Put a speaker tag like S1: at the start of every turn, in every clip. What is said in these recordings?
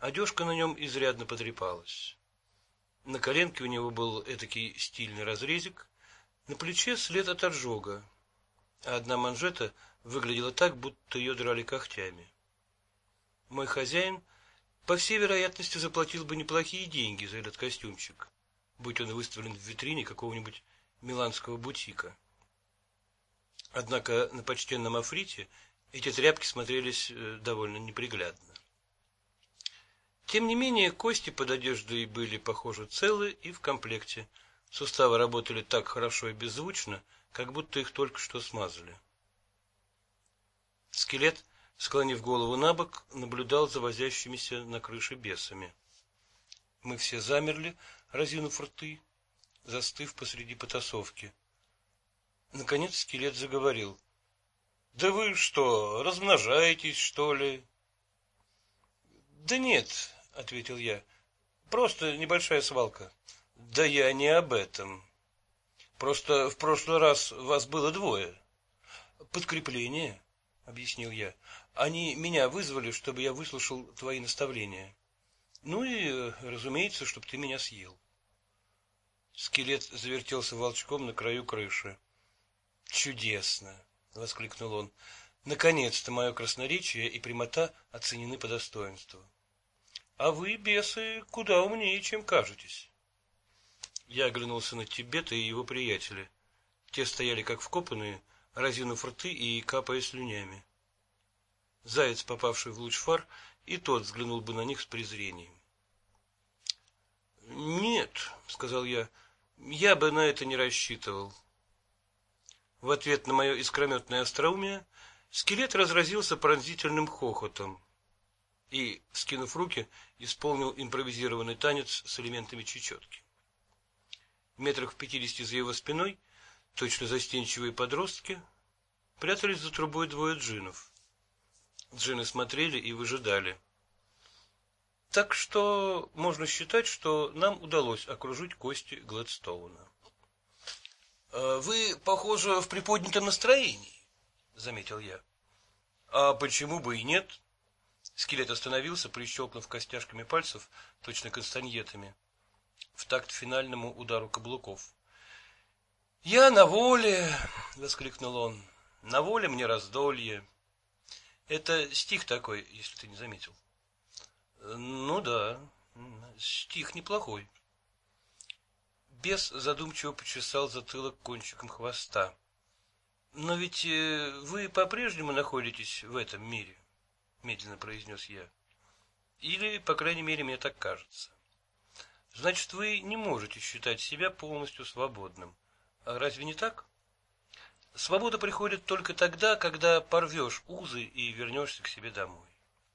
S1: Одежка на нем изрядно потрепалась. На коленке у него был этакий стильный разрезик, на плече след от ожога, а одна манжета выглядела так, будто ее драли когтями. Мой хозяин, по всей вероятности, заплатил бы неплохие деньги за этот костюмчик, будь он выставлен в витрине какого-нибудь миланского бутика. Однако на почтенном Африте эти тряпки смотрелись довольно неприглядно. Тем не менее, кости под одеждой были, похоже, целы и в комплекте. Суставы работали так хорошо и беззвучно, как будто их только что смазали. Скелет, склонив голову набок, наблюдал за возящимися на крыше бесами. Мы все замерли, разинув рты, застыв посреди потасовки. Наконец скелет заговорил. — Да вы что, размножаетесь, что ли? — Да нет, — ответил я, — просто небольшая свалка. — Да я не об этом. Просто в прошлый раз вас было двое. — Подкрепление, — объяснил я. — Они меня вызвали, чтобы я выслушал твои наставления. Ну и, разумеется, чтобы ты меня съел. Скелет завертелся волчком на краю крыши. — Чудесно! — воскликнул он. — Наконец-то мое красноречие и прямота оценены по достоинству. А вы, бесы, куда умнее, чем кажетесь. Я оглянулся на Тибета и его приятеля. Те стояли как вкопанные, разинув рты и капая слюнями. Заяц, попавший в луч фар, и тот взглянул бы на них с презрением. — Нет, — сказал я бы на это не рассчитывал. В ответ на мое искрометное остроумие скелет разразился пронзительным хохотом и, скинув руки, исполнил импровизированный танец с элементами чечетки. Метрах в 50 за его спиной, точно застенчивые подростки, прятались за трубой двое джиннов. Джинны смотрели и выжидали. Так что можно считать, что нам удалось окружить кости Гладстоуна. — Вы, похоже, в приподнятом настроении, — заметил я. — А почему бы и нет? Скелет остановился, прищелкнув костяшками пальцев, точно кастаньетами, в такт финальному удару каблуков. — Я на воле, — воскликнул он, — на воле мне раздолье. Это стих такой, если ты не заметил. — Ну да, стих неплохой. Бес задумчиво почесал затылок кончиком хвоста. — Но ведь вы по-прежнему находитесь в этом мире, — медленно произнес я. — Или, по крайней мере, мне так кажется. Значит, вы не можете считать себя полностью свободным. А разве не так? Свобода приходит только тогда, когда порвешь узы и вернешься к себе домой.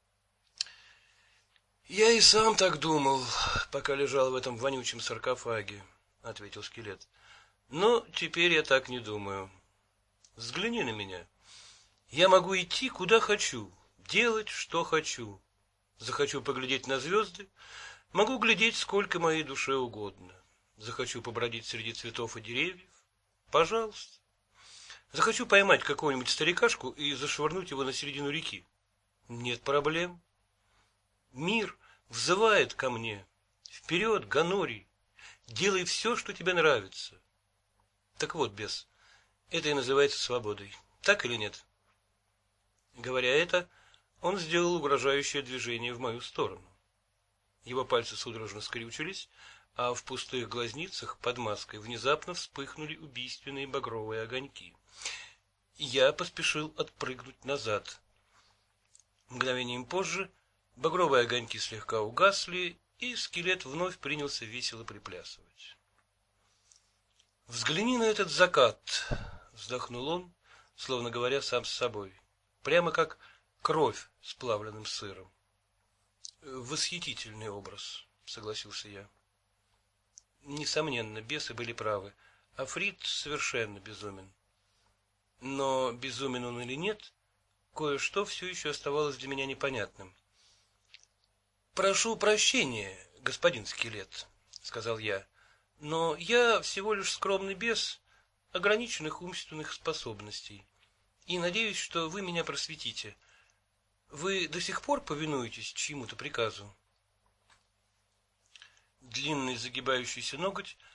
S1: — Я и сам так думал, пока лежал в этом вонючем саркофаге, — ответил скелет. — Но теперь я так не думаю. Взгляни на меня. Я могу идти, куда хочу, делать, что хочу. Захочу поглядеть на звезды, могу глядеть, сколько моей душе угодно. Захочу побродить среди цветов и деревьев. Пожалуйста. Захочу поймать какого-нибудь старикашку и зашвырнуть его на середину реки. Нет проблем. Мир взывает ко мне. Вперед, Гонорий! Делай все, что тебе нравится. Так вот, бес, это и называется свободой. Так или нет? Говоря это, он сделал угрожающее движение в мою сторону. Его пальцы судорожно скрючились, а в пустых глазницах под маской внезапно вспыхнули убийственные багровые огоньки. Я поспешил отпрыгнуть назад. Мгновением позже багровые огоньки слегка угасли, и скелет вновь принялся весело приплясывать. «Взгляни на этот закат!» — вздохнул он, словно говоря сам с собой, прямо как кровь с плавленным сыром. «Восхитительный образ», — согласился я. Несомненно, бесы были правы. Африт совершенно безумен. Но безумен он или нет, кое-что все еще оставалось для меня непонятным. — Прошу прощения, господин скелет, — сказал я, — но я всего лишь скромный бес ограниченных умственных способностей, и надеюсь, что вы меня просветите. Вы до сих пор повинуетесь чьему-то приказу? длинный загибающийся ноготь